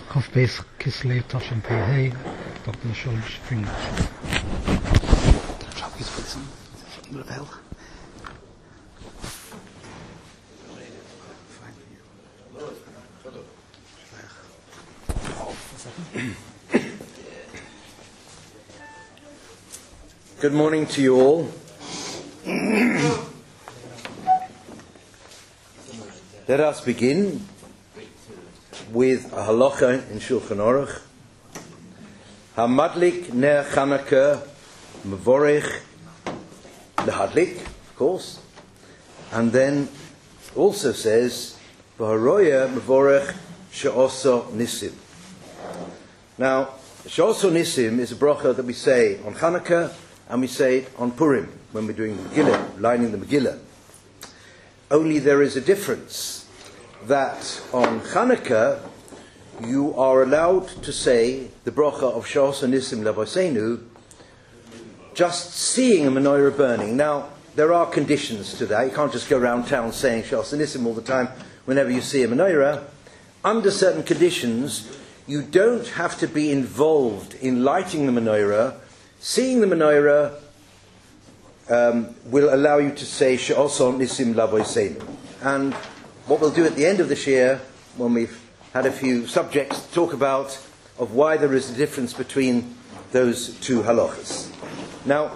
Kuf Beis Kislev Tashin Pei, Dr. Sholem Spring. Try to put this on the bell. Good morning to you all. Let us begin with a halacha in Shulchan Aruch. Hamadlik ner Chanukah mevorech lehadlik, of course, and then also says v'haroya mevorech she'oso nisim. Now, she'oso nisim is a bracha that we say on Chanukah and we say it on Purim when we're doing the Megillah, lining the Megillah. Only there is a difference, that on Chanukah you are allowed to say the bracha of She'oso Nisim L'Avoseinu just seeing a menorah burning. Now, there are conditions to that. You can't just go around town saying She'oso Nisim all the time whenever you see a menorah. Under certain conditions, you don't have to be involved in lighting the menorah. Seeing the menorah will allow you to say She'oso Nisim L'Avoseinu. And what we'll do at the end of this year, when we've had a few subjects to talk about, of why there is a difference between those two halachas. Now,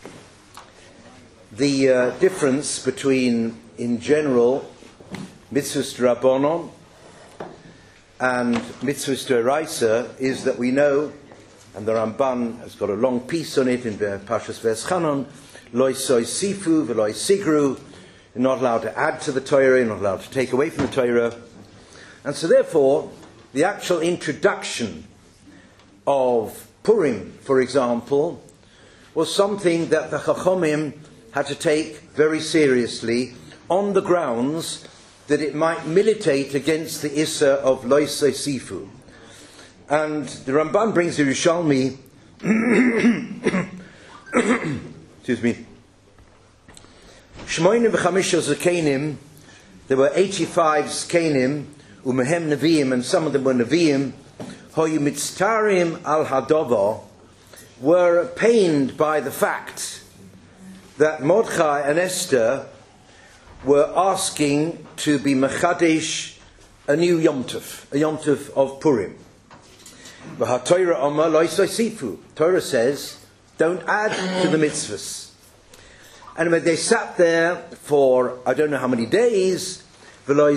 the difference between, in general, mitzvahs d'Rabbanon and mitzvahs d'Oraisa is that we know, and the Ramban has got a long piece on it in Parshas V'eschanon, lo yisifu v'lo yisigru. You're not allowed to add to the Torah, you're not allowed to take away from the Torah. And so therefore, the actual introduction of Purim, for example, was something that the Chachomim had to take very seriously on the grounds that it might militate against the Issa of Lo Yisifu. And the Ramban brings the Yerushalmi, excuse me, Shmoinim v'chamisha zakenim, there were 85 zakenim, umehem neviim, and some of them were neviim, hoyu mitztarim al hadova, were pained by the fact that Mordechai and Esther were asking to be mechadesh a new Yom Tov, a Yom Tov of Purim. V'ha-Torah Omer lo yisifu. Torah says, don't add to the mitzvahs. And when they sat there for I don't know how many days, they were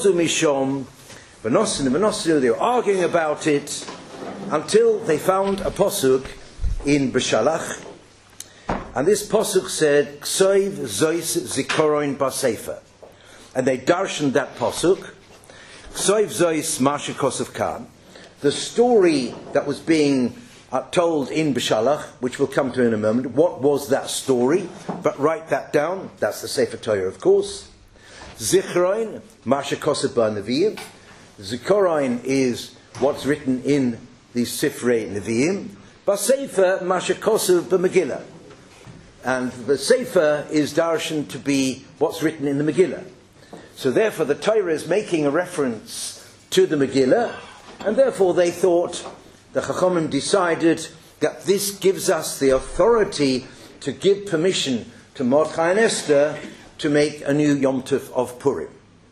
arguing about it until they found a posuk in Beshalach, and this posuk said Ksoiv Zois Zikoroin Basefer, and they darshaned that posuk Ksoiv Zois Masha Kosov Khan, the story that was being told in Beshalach, which we'll come to in a moment. What was that story? But write that down. That's the Sefer Torah, of course. Zichroin, Masha Kosef Nevi'im. Zikoroin is what's written in the Sifrei Nevi'im. Basefer, Masha Kosef Megillah. And the Sefer is darshan to be what's written in the Megillah. So therefore the Torah is making a reference to the Megillah, and therefore they thought, the Chachamim decided that this gives us the authority to give permission to Mordechai and Esther to make a new Yom Tov of Purim.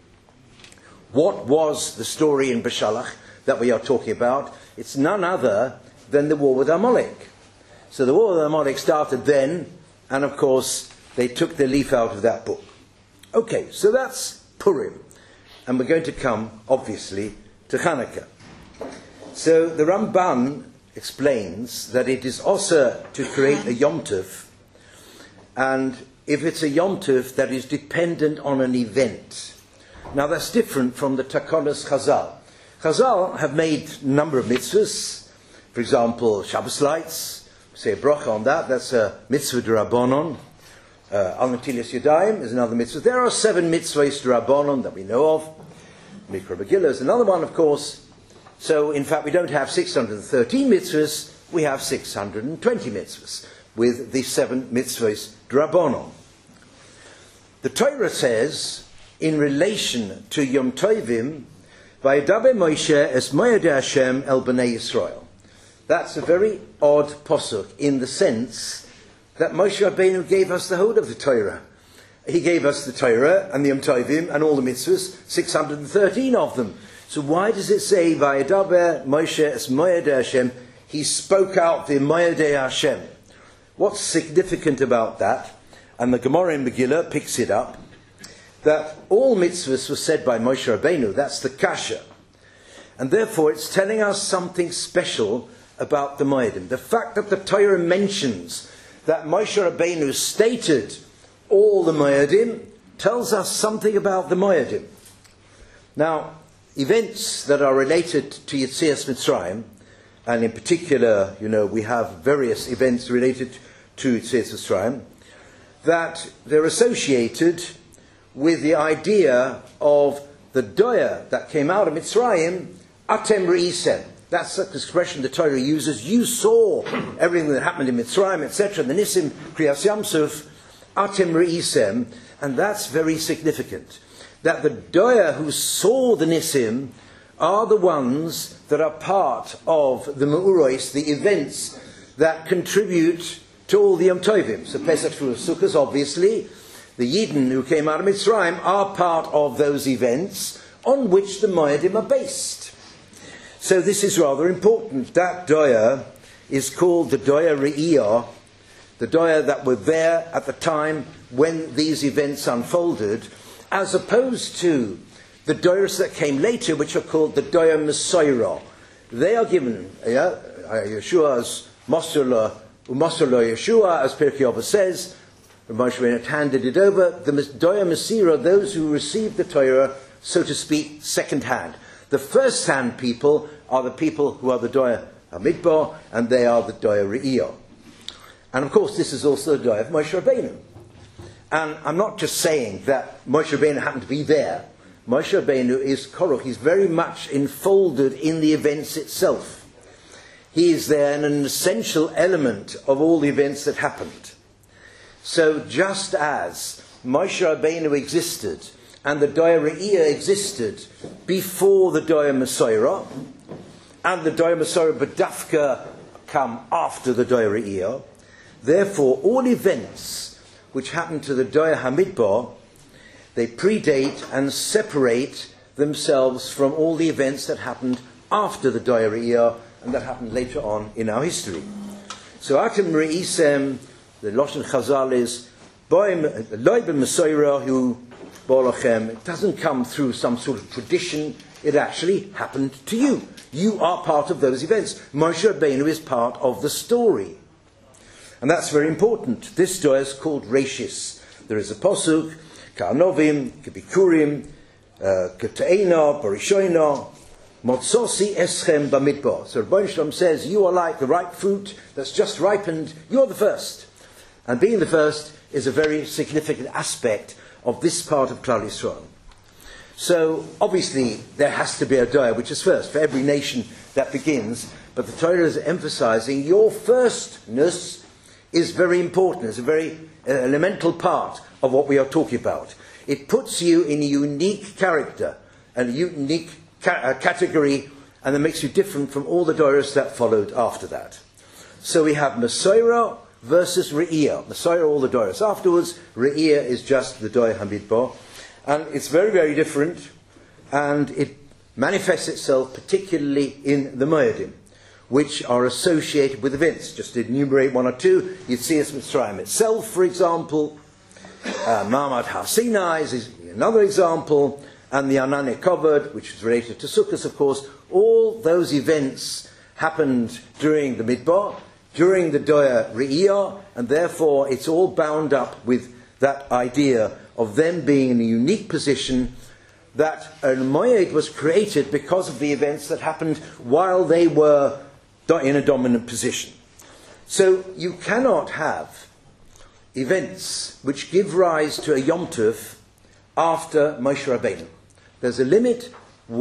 What was the story in Beshalach that we are talking about? It's none other than the war with Amalek. So the war with Amalek started then, and of course they took the leaf out of that book. Okay, so that's Purim. And we're going to come, obviously, to Chanukah. So the Ramban explains that it is also to create a Yom Tov, and if it's a Yom Tov that is dependent on an event. Now that's different from the Takonos Chazal. Chazal have made a number of mitzvahs. For example, Shabbos lights, say a bracha on that, that's a mitzvah d'Rabbanon. Al Netilas Yadayim is another mitzvah. There are 7 mitzvahs d'Rabbanon that we know of. Mikra Megillah is another one, of course. So, in fact, we don't have 613 mitzvahs, we have 620 mitzvahs, with the 7 mitzvahs d'Rabbanon. The Torah says, in relation to Yom Tovim, Vayedaber Moshe es Moed Hashem el Bnei Yisrael. That's a very odd posuk in the sense that Moshe Rabbeinu gave us the whole of the Torah. He gave us the Torah and the Yom Tovim and all the mitzvahs, 613 of them. So why does it say Vayedaber Moshe es Moed Hashem? He spoke out the Moed Hashem. What's significant about that? And the Gemara in Megillah picks it up, that all mitzvahs were said by Moshe Rabbeinu. That's the kasha. And therefore it's telling us something special about the Moedim. The fact that the Torah mentions that Moshe Rabbeinu stated all the Moedim tells us something about the Moedim. Now, events that are related to Yetzias Mitzrayim, and in particular, we have various events related to Yetzias Mitzrayim, that they're associated with the idea of the doya that came out of Mitzrayim, atem re'isem. That's the expression the Torah uses. You saw everything that happened in Mitzrayim, etc. The Nisim, Kriyas Yamsuf, atem re'isem. And that's very significant. That the doya who saw the Nisim are the ones that are part of the Me'uros, the events that contribute to all the Yom Tovim. So Pesach Shavuos Sukkot, obviously, the Yidden who came out of Mitzrayim are part of those events on which the Moedim are based. So this is rather important. That doya is called the doya re'iyah, the doya that were there at the time when these events unfolded, as opposed to the doyas that came later, which are called the doya mesoira. They are given, Yeshua's Mosula Yeshua, as Pirkei Avos says, Moshe Rabbeinu handed it over. The doya mesira, those who received the Torah, so to speak, second hand. The first hand people are the people who are the doya hamidbar, and they are the doya re'iyah. And of course, this is also the doya of Moshe Rabbeinu. And I'm not just saying that Moshe Rabbeinu happened to be there. Moshe Rabbeinu is koruch. He's very much enfolded in the events itself. He is there and an essential element of all the events that happened. So just as Moshe Rabbeinu existed and the doya re'iyah existed before the doya mesoira, and the doya mesoira b'dafka come after the doya re'iyah, therefore all events which happen to the doya hamidbar, they predate and separate themselves from all the events that happened after the doya re'iyah and that happened later on in our history. So atem re'isem, the Lashon Chazal is loiben mesoira hu bolachem. It doesn't come through some sort of tradition. It actually happened to you. You are part of those events. Moshe Rabbeinu is part of the story. And that's very important. This doya is called Reishis. There is a posuk, Ka'anovim, Kebikurim, Keta'ena, Barishoina, Motzosi eschem bamidbar. So Rebbeinu Shalom says, you are like the ripe fruit that's just ripened. You're the first. And being the first is a very significant aspect of this part of Klal Yisrael. So obviously there has to be a doya which is first for every nation that begins. But the Torah is emphasizing your firstness is very important. It's a very elemental part of what we are talking about. It puts you in a unique character and a unique category, and that makes you different from all the doyas that followed after that. So we have Mesoira versus Re'iyah. Mesoira, all the doyas afterwards. Re'iyah is just the doya hamidbar. And it's very, very different, and it manifests itself particularly in the Moedim, which are associated with events. Just to enumerate one or two, Yetzias Mitzrayim itself, for example. Ma'amad Har Sinai is another example. And the Ananei Kovod, which is related to Sukkot, of course. All those events happened during the Midbar, during the doya re'iyah, and therefore it's all bound up with that idea of them being in a unique position, that a moed was created because of the events that happened while they were in a dominant position. So you cannot have events which give rise to a Yom Tov after Moshe Rabbeinu. There's a limit.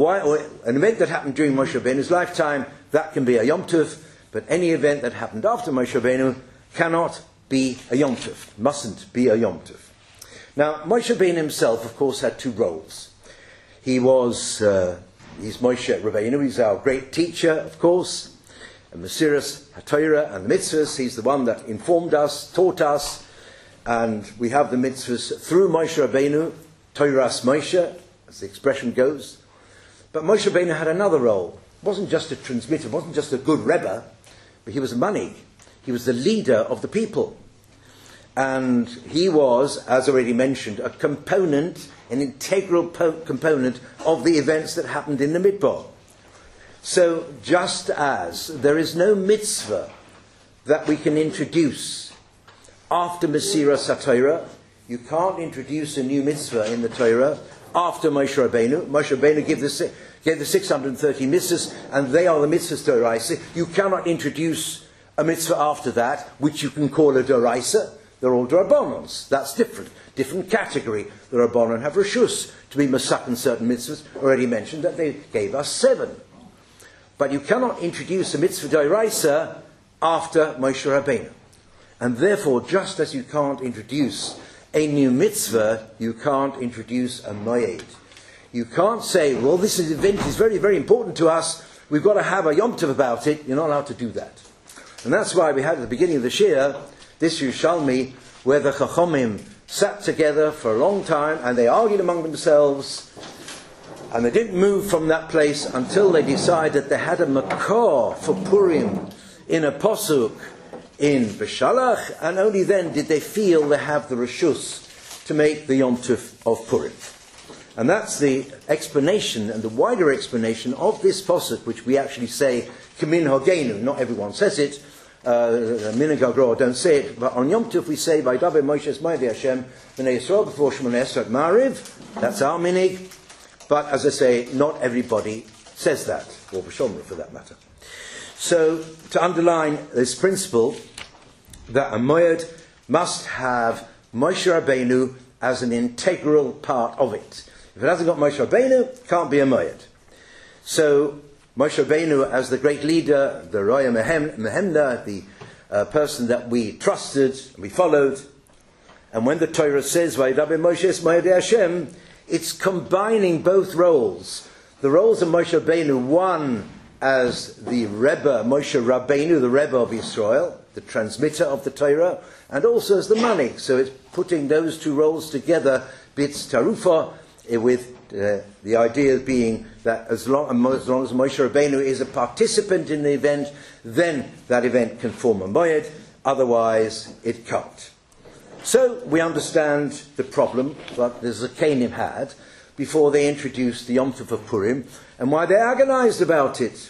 An event that happened during Moshe Rabbeinu's lifetime, that can be a Yom Tov, but any event that happened after Moshe Rabbeinu cannot be a Yom Tov, mustn't be a Yom Tov. Now, Moshe Rabbeinu himself, of course, had two roles. He was He's Moshe Rabbeinu, he's our great teacher, of course, and Mesiras HaTorah and the mitzvahs. He's the one that informed us, taught us, and we have the mitzvahs through Moshe Rabbeinu, Toras Moshe, as the expression goes. But Moshe Rabbeinu had another role. He wasn't just a transmitter, wasn't just a good Rebbe, but he was a manig. He was the leader of the people. And he was, as already mentioned, a component, an integral component of the events that happened in the Midbar. So just as there is no mitzvah that we can introduce after Mesiras HaTorah, you can't introduce a new mitzvah in the Torah after Moshe Rabbeinu. Moshe Rabbeinu gave the 630 mitzvahs, and they are the mitzvahs d'oraisa. You cannot introduce a mitzvah after that, which you can call a d'oraisa. They're all d'rabbanans. That's different. Different category. The Rabbanon have reshus to be masakin certain mitzvahs. Already mentioned that they gave us 7. But you cannot introduce a mitzvah d'oraisa after Moshe Rabbeinu. And therefore, just as you can't introduce a new mitzvah, you can't introduce a moed. You can't say, well, this event is very, very important to us. We've got to have a Yom Tov about it. You're not allowed to do that. And that's why we had at the beginning of the Shir this Yerushalmi, where the Chachomim sat together for a long time and they argued among themselves, and they didn't move from that place until they decided they had a makor for Purim in a posuk in Beshalach, and only then did they feel they have the reshus to make the Yom Tov of Purim. And that's the explanation and the wider explanation of this posuk, which we actually say Kamin Hogenu. Not everyone says it. Minhag HaGror don't say it, but on Yom Tov we say by Daber Moshe Esmaydi Hashem B'nai Yisrael before Shemona Esrei Ma'ariv. That's our minhag. But as I say, not everybody says that, or B'Shomra for that matter. So to underline this principle that a moed must have Moshe Rabbeinu as an integral part of it. If it hasn't got Moshe Rabbeinu, it can't be a moed. So Moshe Rabbeinu as the great leader, the Roya Mehemna, the person that we trusted, we followed. And when the Torah says, Vayidaber Moshe Esmaydi Hashem, it's combining both roles. The roles of Moshe Rabbeinu, one as the Rebbe, Moshe Rabbeinu, the Rebbe of Israel, the transmitter of the Torah, and also as the manig. So it's putting those two roles together, bits tarufa, with the idea being that as long as Moshe Rabbeinu is a participant in the event, then that event can form a moed, otherwise it can't. So we understand the problem that the Zakenim had before they introduced the Yom Tov of Purim, and why they agonized about it.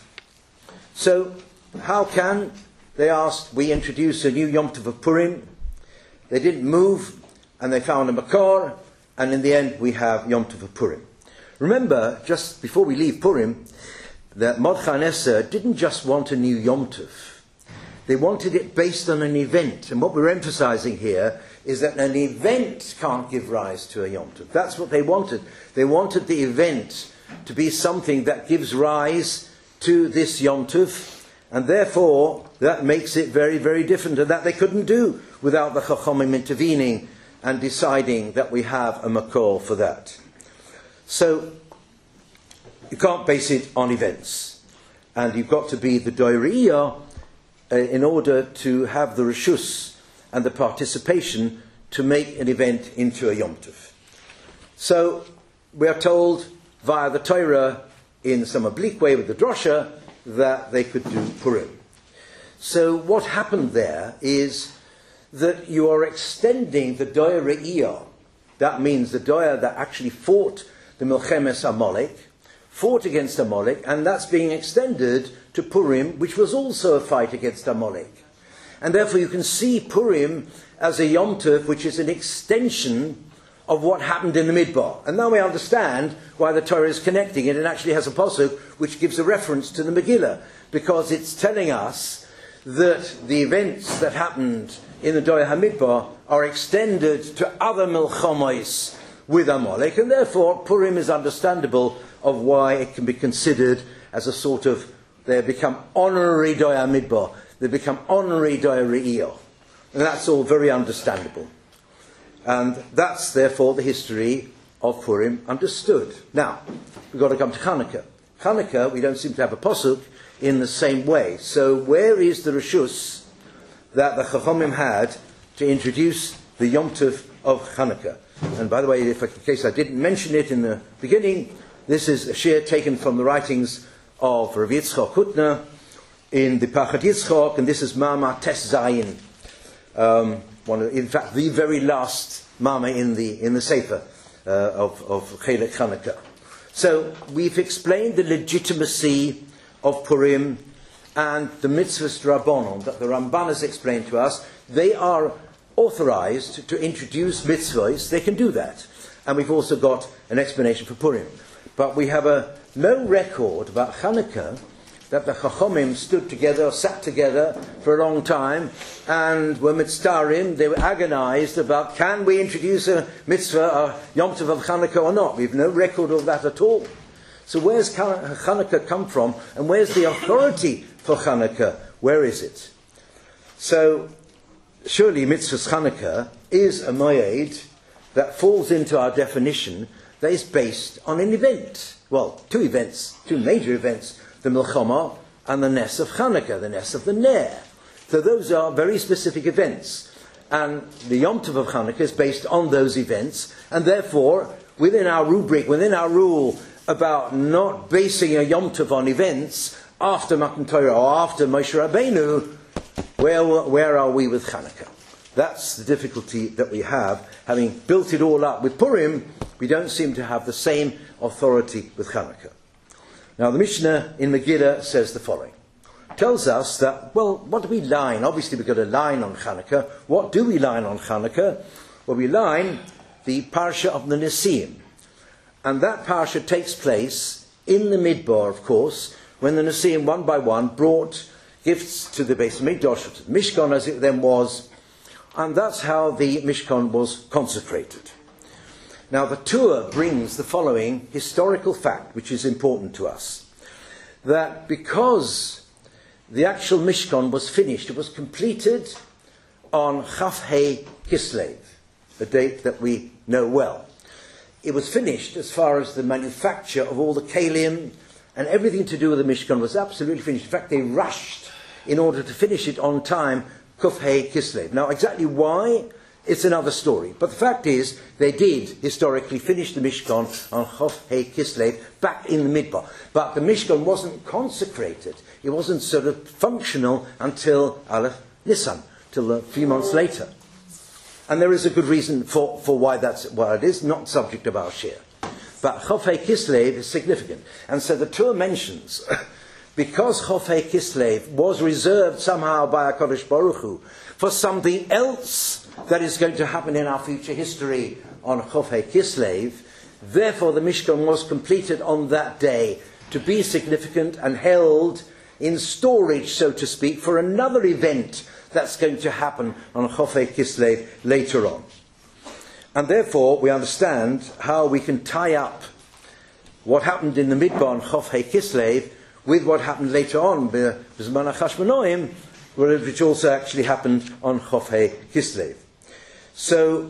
So how can, they asked, we introduce a new Yom Tov of Purim? They didn't move, and they found a makor, and in the end we have Yom Tov of Purim. Remember, just before we leave Purim, that Mordechai and Esther didn't just want a new Yom Tov. They wanted it based on an event. And what we're emphasizing here is that an event can't give rise to a Yom Tov. That's what they wanted. They wanted the event to be something that gives rise to this Yom Tov. And therefore, that makes it very, very different. And that they couldn't do without the Chachomim intervening and deciding that we have a makor for that. So, you can't base it on events. And you've got to be the doiriyah in order to have the reshus and the participation to make an event into a Yom Tov. So, we are told via the Torah in some oblique way with the drosha that they could do Purim. So what happened there is that you are extending the doya re'iyah. That means the doya that actually fought the Milchemes Amalek, fought against Amalek, and that's being extended to Purim, which was also a fight against Amalek. And therefore you can see Purim as a Yom Tov, which is an extension of what happened in the Midbar. And now we understand why the Torah is connecting it and actually has a pasuk which gives a reference to the Megillah, because it's telling us that the events that happened in the Doya HaMidbar are extended to other Milchomos with Amalek, and therefore Purim is understandable of why it can be considered as a sort of, they become honorary Doya HaMidbar, they become honorary Doya Re'iyah. And that's all very understandable. And that's therefore the history of Purim understood. Now, we've got to come to Chanukah. Hanukkah, we don't seem to have a posuk in the same way. So where is the reshus that the Chachomim had to introduce the Yom Tov of Hanukkah? And by the way, in case I didn't mention it in the beginning, this is a shir taken from the writings of Rav Yitzchok Hutner in the Pachad Yitzchok, and this is Mama Tes Zayin, in fact, the very last Mama in the Sefer of Chelek Hanukkah. So we've explained the legitimacy of Purim and the mitzvahs Rabbanon that the Ramban has explained to us. They are authorized to introduce mitzvahs. They can do that. And we've also got an explanation for Purim. But we have no record about Hanukkah that the Chachomim stood together, or sat together for a long time, and were mitztarim, they were agonized about, can we introduce a mitzvah, a Yom Tov of Hanukkah or not? We have no record of that at all. So where's Hanukkah come from, and where's the authority for Hanukkah? Where is it? So, surely mitzvahs Hanukkah is a moed that falls into our definition that is based on an event. Well, two major events, the Milchama and the Ness of Hanukkah, the Ness of the Ner. So those are very specific events. And the Yom Tov of Hanukkah is based on those events, and therefore, within our rubric, within our rule about not basing a Yom Tov on events, after Matan Torah or after Moshe Rabbeinu, where are we with Hanukkah? That's the difficulty that we have. Having built it all up with Purim, we don't seem to have the same authority with Hanukkah. Now the Mishnah in Megillah says the following. Tells us that, well, what do we line? Obviously we've got a line on Hanukkah. What do we line on Hanukkah? Well, we line the Parsha of the Nesiim. And that Parsha takes place in the Midbar, of course, when the Nesiim one by one brought gifts to the Beis Hamikdash, to the Mishkan as it then was, and that's how the Mishkan was consecrated. Now the Torah brings the following historical fact, which is important to us, that because the actual Mishkan was finished, it was completed on Chaf Hei Kislev, a date that we know well. It was finished as far as the manufacture of all the kalim and everything to do with the Mishkan was absolutely finished. In fact, they rushed in order to finish it on time, Kuf Hei Kislev. Now, exactly why, it's another story. But the fact is, they did historically finish the Mishkan on Kuf Hei Kislev back in the Midbar. But the Mishkan wasn't consecrated. It wasn't sort of functional until Aleph Nisan, till a few months later. And there is a good reason for why that's what it is, not subject of our share. But Chof Hei Kislev is significant. And so the Torah mentions, because Chof Hei Kislev was reserved somehow by HaKadosh Baruch Hu for something else that is going to happen in our future history on Chof Hei Kislev, therefore the Mishkan was completed on that day to be significant and held in storage, so to speak, for another event that's going to happen on Chof Hei Kislev later on. And therefore, we understand how we can tie up what happened in the Midbar on Chof Hei Kislev with what happened later on, B'zman HaChashmonaim, which also actually happened on Chof Hei Kislev. So,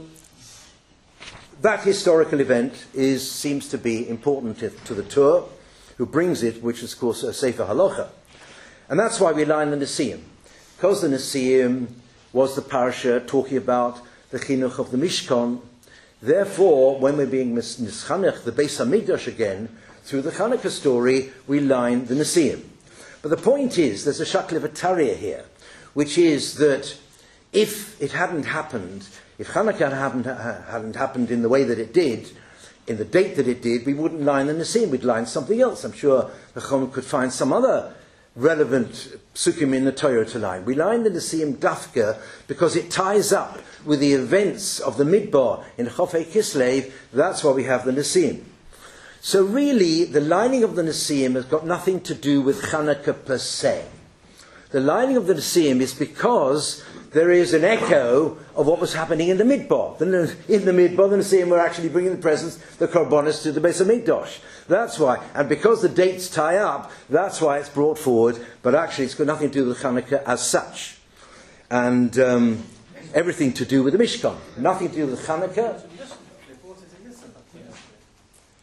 that historical event seems to be important to the Torah, who brings it, which is, of course, a Sefer Halacha. And that's why we line the Nesiim. Because the Nesiim was the parasha talking about the chinuch of the Mishkan, therefore, when we're being mischanech, the Beis Hamikdash again, through the Chanukah story, we line the Nesiim. But the point is, there's a shakli v'tariyah here, which is that if it hadn't happened, if Chanukah hadn't happened in the way that it did, in the date that it did, we wouldn't line the Nesiim, we'd line something else. I'm sure the Chum could find some other relevant psukim in the Torah to line. We line the Nesiim Dafka because it ties up with the events of the Midbar in Chof Hei Kislev. That's why we have the Nesiim. So really, the lining of the Nesiim has got nothing to do with Chanukah per se. The lining of the Nesiim is because there is an echo of what was happening in the Midbar. In the Midbar, the Nesiim were actually bringing the presents, the Korbanos, to the Beis Hamikdash. That's why. And because the dates tie up, that's why it's brought forward. But actually, it's got nothing to do with Chanukah as such. And everything to do with the Mishkan. Nothing to do with Chanukah.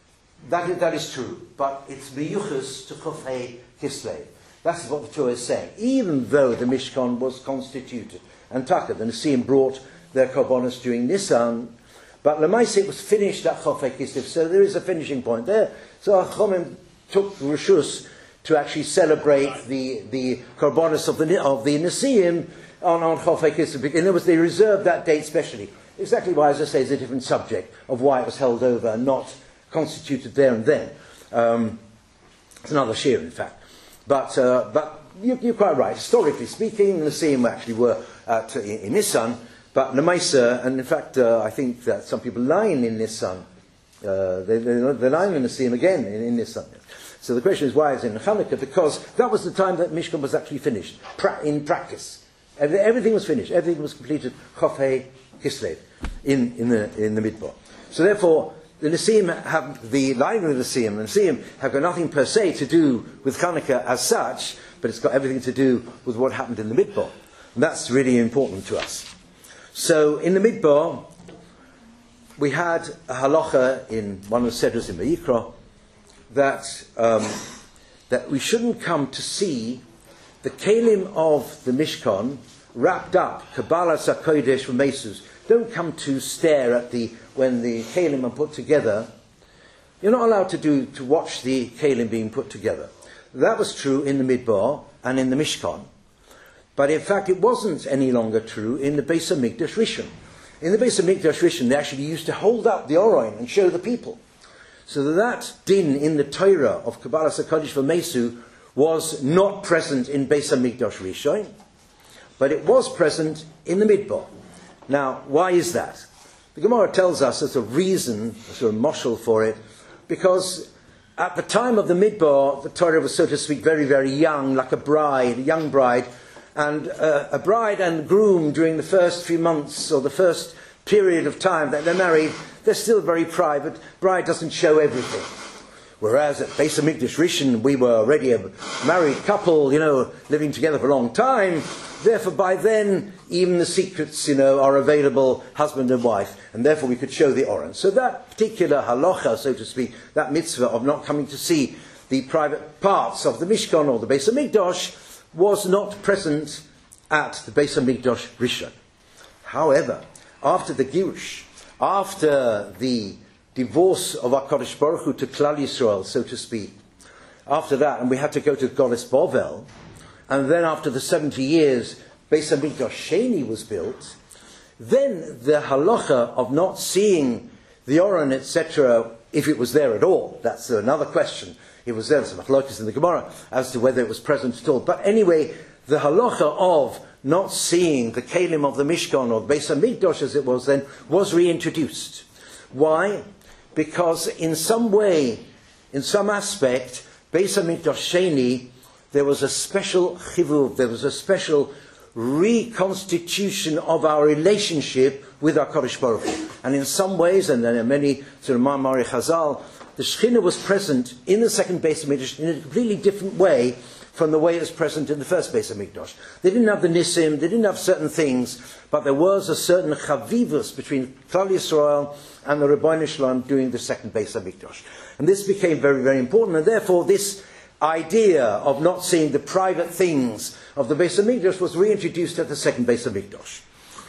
That is true, but it's miyuchas to Chofei Kislev. That's what the Torah is saying. Even though the Mishkan was constituted, and Taka, the Nesiim brought their korbanos during Nisan, but Lemaise it was finished at Chofei Kislev, so there is a finishing point there. So Chomim took Rishus to actually celebrate the korbanos of the Nesiim on Chofei Kislev. In other words, they reserved that date specially. Exactly why, as I say, is a different subject of why it was held over and not constituted there and then. It's another shir, in fact. But you're quite right. Historically speaking, the Nesiim actually were in Nisan, but Lemaisa, and in fact, I think that some people line in Nisan. They're lying in Nesiim again in Nisan. So the question is, why is it in Hanukkah? Because that was the time that Mishkan was actually finished, in practice. Everything was finished. Everything was completed. Chofei Kislev in the Midbar. So therefore, the Nesiim have, the line of the Nesiim have got nothing per se to do with Hanukkah as such, but it's got everything to do with what happened in the Midbar. And that's really important to us. So in the Midbar, we had a halacha in one of the Sedras in Vayikra that we shouldn't come to see the kelim of the Mishkan wrapped up, Kabbalas HaKodesh v'Mesus. Don't come to stare at when the kelim are put together. You're not allowed to watch the kelim being put together. That was true in the Midbar and in the Mishkan. But in fact, it wasn't any longer true in the Beis HaMikdash Rishon. In the Beis HaMikdash Rishon, they actually used to hold up the Oroin and show the people. So that din in the Torah of Kabbalas HaKodesh v'Mesu was not present in Beis HaMikdash Rishon, but it was present in the Midbar. Now, why is that? The Gemara tells us there's a reason, a sort of moshel for it, because at the time of the Midbar, the Torah was, so to speak, very, very young, like a young bride, and a bride and groom during the first few months or the first period of time that they're married, they're still very private. Bride doesn't show everything. Whereas at Beis HaMikdash Rishon, we were already a married couple, living together for a long time. Therefore, by then, even the secrets, are available, husband and wife, and therefore we could show the Oren. So that particular halacha, so to speak, that mitzvah of not coming to see the private parts of the Mishkan or the Beis HaMikdash was not present at the Beis HaMikdash Rishon. However, after the Girush, after the divorce of HaKadosh Baruch Hu to Klal Yisrael, so to speak, after that, and we had to go to Golis Bovel, and then after the 70 years, Beis HaMikdash Sheni was built, then the halacha of not seeing the Oren, etc., if it was there at all, that's another question. It was there, there's a machlokes in the Gemara as to whether it was present at all. But anyway, the halacha of not seeing the kelim of the Mishkan or Beis HaMikdash as it was then was reintroduced. Why? Because in some way, in some aspect, Beis HaMikdash Sheni, there was a special chivuv, there was a special reconstitution of our relationship with our Kodesh Baruch Hu. And in some ways, and there are many sort of Ma'amari Chazal, the Shekhinah was present in the second Beis HaMikdash in a completely different way from the way it was present in the first Beis HaMikdash. They didn't have the Nisim, they didn't have certain things, but there was a certain chavivus between Klal Yisrael and the Rebbeinu Shalom doing the second Beis HaMikdash. And this became very, very important, and therefore this idea of not seeing the private things of the Beis HaMikdash was reintroduced at the second Beis HaMikdash.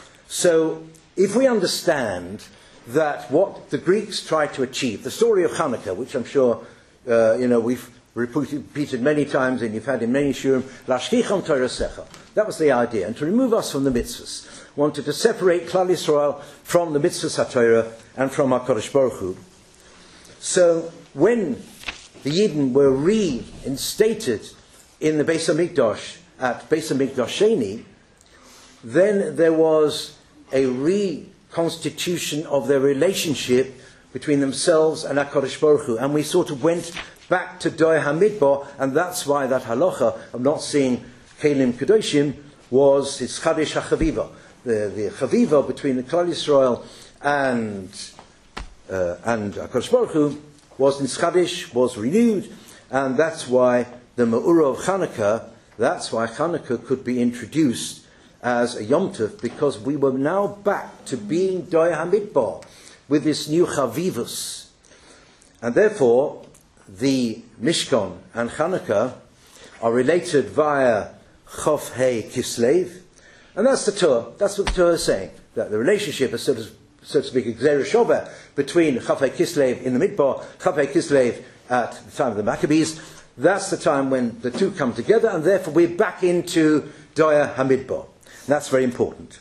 So, if we understand that what the Greeks tried to achieve, the story of Hanukkah, which I'm sure we've repeated many times and you've had in many shurim, Lashkichon Torasecha. That was the idea, and to remove us from the mitzvahs. Wanted to separate Klal Yisrael from the mitzvahs HaTorah and from HaKadosh Baruch Hu. So, when the Yidden were reinstated in the Beis HaMikdash at Beis HaMikdash Sheni, then there was a reconstitution of their relationship between themselves and HaKadosh Baruch Hu. And we sort of went back to Doi HaMidbar, and that's why that halacha of not seeing Kelim Kedoshim was its Chadesh HaChaviva. The Chaviva between the Klal Yisrael and HaKadosh Baruch Hu was in Chadesh, was renewed, and that's why the Me'urah of Chanukah, that's why Chanukah could be introduced as a Yom Tov, because we were now back to being Doi HaMidbar with this new Chavivus. And therefore, the Mishkan and Hanukkah are related via Chof Hei Kislev. And that's the Torah. That's what the Torah is saying. That the relationship is, so to speak, a Gzera Shova between Chof Hei Kislev in the Midbar, Chof Hei Kislev at the time of the Maccabees. That's the time when the two come together, and therefore we're back into Doya HaMidbar. That's very important.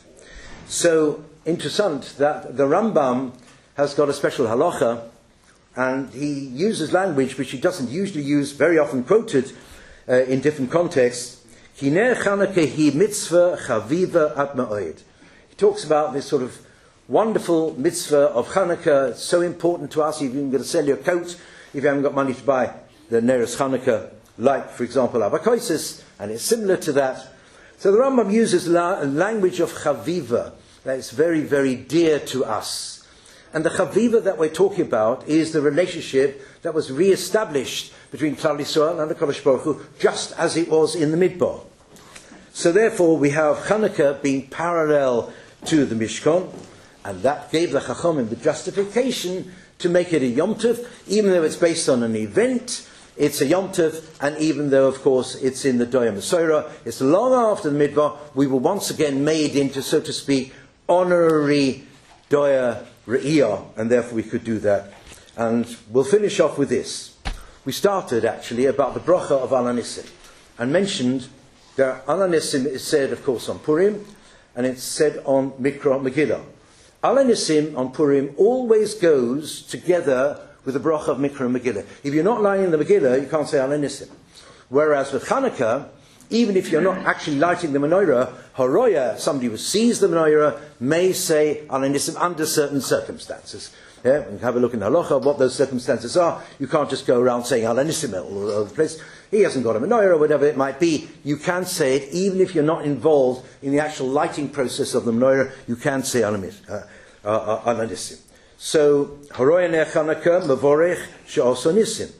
So, interessant that the Rambam has got a special halacha, and he uses language which he doesn't usually use, very often quoted in different contexts. Kineh Chanukah hi mitzvah chaviva at ma'od. He talks about this sort of wonderful mitzvah of Chanukah. It's so important to us. If you're going to sell your coat, if you haven't got money to buy the Neros Chanukah, like, for example, Abakoisis, and it's similar to that. So the Rambam uses a language of chaviva that is very, very dear to us. And the chaviva that we're talking about is the relationship that was re-established between Klal Yisrael and the Kodesh Baruch Hu, just as it was in the Midbar. So therefore we have Chanukah being parallel to the Mishkan, and that gave the Chachamim the justification to make it a Yom Tov, even though it's based on an event. It's a Yom Tov, and even though, of course, it's in the Doya Mesorah, it's long after the Midbar, we were once again made into, so to speak, honorary Doya Re'iyah, and therefore we could do that. And we'll finish off with this. We started, actually, about the bracha of Al HaNisim, and mentioned that Al HaNisim is said, of course, on Purim, and it's said on Mikra Megillah. Al HaNisim on Purim always goes together with the bracha of Mikra and Megillah. If you're not lighting the Megillah, you can't say Al HaNisim. Whereas with Chanukah, even if you're not actually lighting the menorah, Horoya, somebody who sees the menorah, may say Al HaNisim under certain circumstances. Yeah, we can have a look in Halacha what those circumstances are. You can't just go around saying Al HaNisim all over the place. He hasn't got a menorah, whatever it might be. You can say it, even if you're not involved in the actual lighting process of the menorah, you can say Al HaNisim. So, Horoya Ner Chanukah, Mavorech, She'oso Nisim.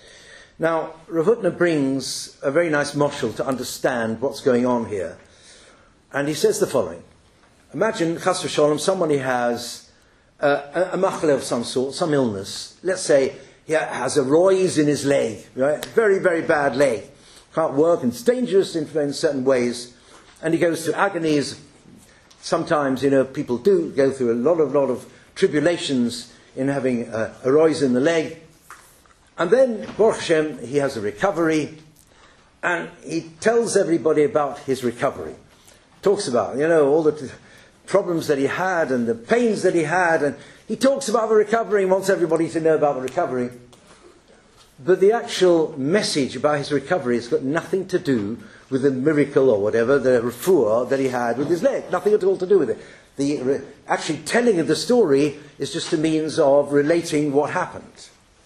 Now, Rav Hutner brings a very nice moshel to understand what's going on here. And he says the following. Imagine, Chas v'Sholom, somebody has a machle of some sort, some illness. Let's say he has a roise in his leg, right? Very, very bad leg. Can't work, and it's dangerous in certain ways. And he goes through agonies. Sometimes, people do go through a lot of tribulations in having a roise in the leg. And then, Baruch Hashem, he has a recovery, and he tells everybody about his recovery. Talks about, all the problems that he had and the pains that he had, and he talks about the recovery and wants everybody to know about the recovery. But the actual message about his recovery has got nothing to do with the miracle or whatever, the refuah that he had with his leg. Nothing at all to do with it. The actually telling of the story is just a means of relating what happened.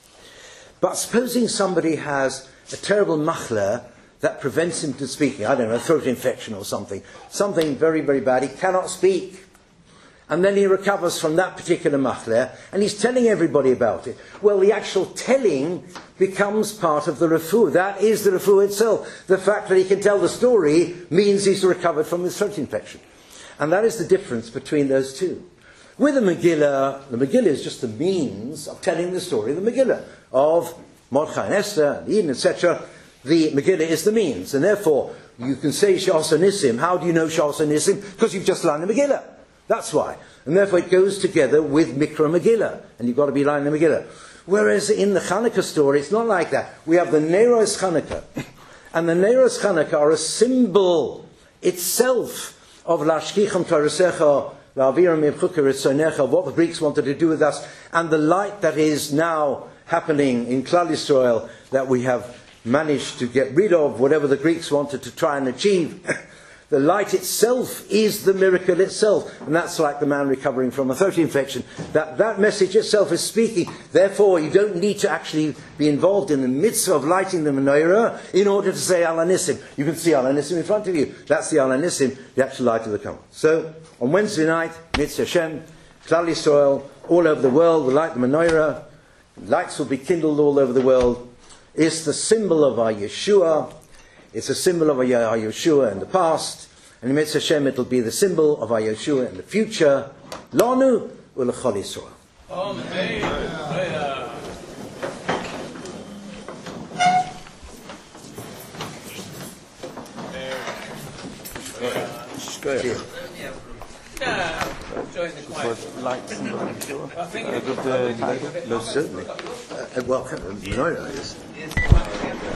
But supposing somebody has a terrible machla that prevents him from speaking, I don't know, a throat infection or something very, very bad, he cannot speak. And then he recovers from that particular machla, and he's telling everybody about it. Well, the actual telling becomes part of the refuah. That is the refuah itself. The fact that he can tell the story means he's recovered from his throat infection. And that is the difference between those two. With the Megillah is just the means of telling the story of the Megillah, of Mordechai and Esther, and Eden, etc. The Megillah is the means, and therefore you can say Sha'oso Nisim. How do you know Sha'oso Nisim? Because you've just learned the Megillah. That's why. And therefore it goes together with Mikra Megillah, and you've got to be learning the Megillah. Whereas in the Chanukah story, it's not like that. We have the Neros Chanukah, and the Neros Chanukah are a symbol itself of Lashkicham Torasecha, what the Greeks wanted to do with us, and the light that is now happening in Klal Yisrael that we have managed to get rid of, whatever the Greeks wanted to try and achieve. The light itself is the miracle itself, and that's like the man recovering from a throat infection. That message itself is speaking. Therefore, you don't need to actually be involved in the mitzvah of lighting the menorah in order to say Al HaNisim. You can see Al HaNisim in front of you. That's the Al HaNisim, the actual light of the Kamal. So, on Wednesday night, Mitzvah Hashem, Klal Yisrael, all over the world, will light the menorah. Lights will be kindled all over the world. It's the symbol of our Yeshua. It's a symbol of our Yeshua in the past. And in Mitzvah Hashem, it will be the symbol of our Yeshua in the future. Lanu u'lechol Yisrael. Amen. Cheers. Certainly. Welcome. No, no, yes.